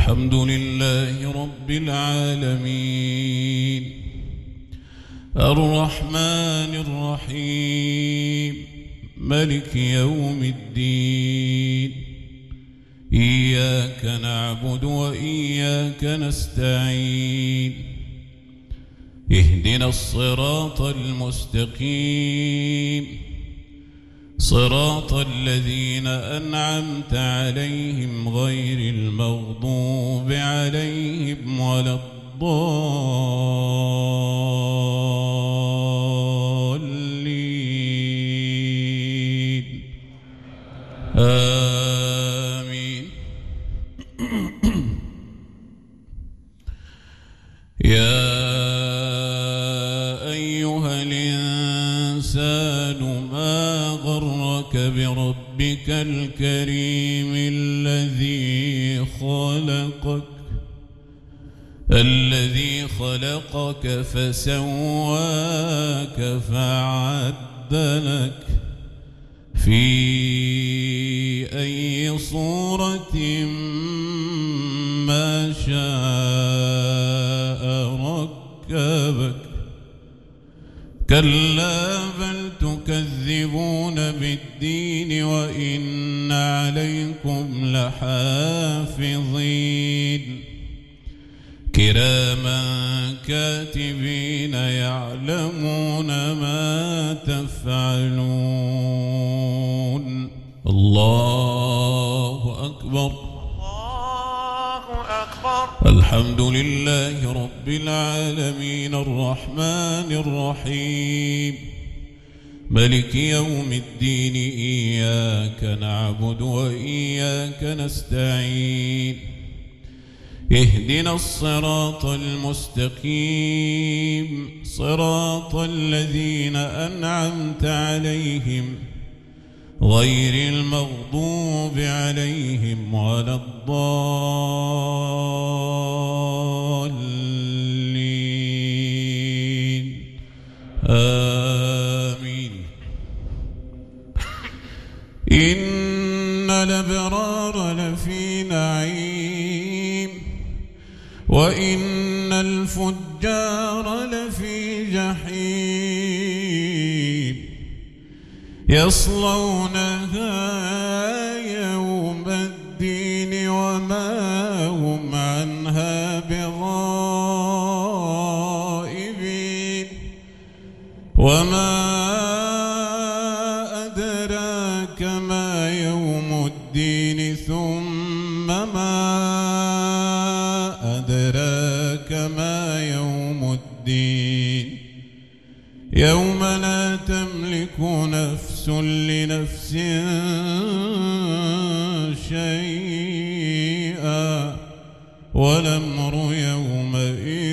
الحمد لله رب العالمين الرحمن الرحيم ملك يوم الدين إياك نعبد وإياك نستعين اهدنا الصراط المستقيم صراط الذين أنعمت عليهم غير المغضوب عليهم ولا الضالين آمين. يا أيها الإنسان ما غرك بربك الكريم الذي خلقك فسواك فعدلك في أي صورة ما شاء ركبك كلا بل تكذبون بالدين وإن عليكم لحافظين كراما كاتبين يعلمون ما تفعلون. الله أكبر. الحمد لله رب العالمين الرحمن الرحيم ملك يوم الدين إياك نعبد وإياك نستعين اهدنا الصراط المستقيم صراط الذين أنعمت عليهم غير المغضوب عليهم ولا الضالين آمين. إن الأبرار لفي نعيم وإن الفجار لفي جحيم يصلونها يوم الدين وما هم عنها بغائبين. وما أدراك ما يوم الدين ثم ما أدراك ما يوم الدين يوم لا تملك نفس لنفس شيئا والأمر يومئذ